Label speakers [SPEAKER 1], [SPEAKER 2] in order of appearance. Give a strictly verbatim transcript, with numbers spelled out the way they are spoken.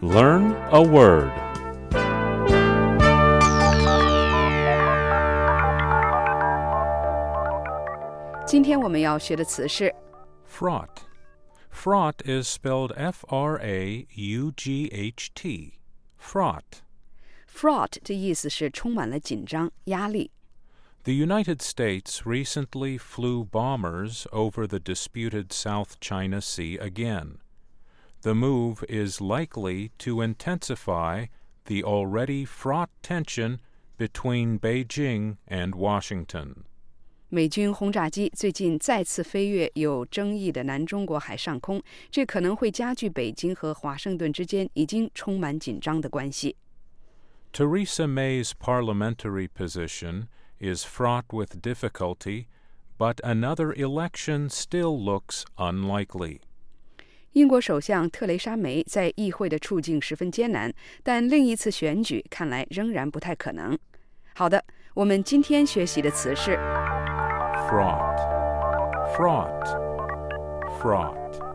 [SPEAKER 1] Learn a word.
[SPEAKER 2] Fraught. Fraught is spelled F R A U G H T. Fraught.
[SPEAKER 3] Fraught 的意思是充满了紧张、压力。
[SPEAKER 2] The United States recently flew bombers over the disputed South China Sea again. The move is likely to intensify the already fraught tension between Beijing and Washington.
[SPEAKER 3] 美军轰炸机最近再次飞越有争议的南中国海上空，这可能会加剧北京和华盛顿之间已经充满紧张的关系。
[SPEAKER 2] Theresa May's parliamentary position is fraught with difficulty, but another election still looks unlikely.
[SPEAKER 3] 英国首相特蕾莎梅在议会的处境十分艰难，但另一次选举看来仍然不太可能。好的，我们今天学习的词是
[SPEAKER 2] Fraught. Fraught. Fraught.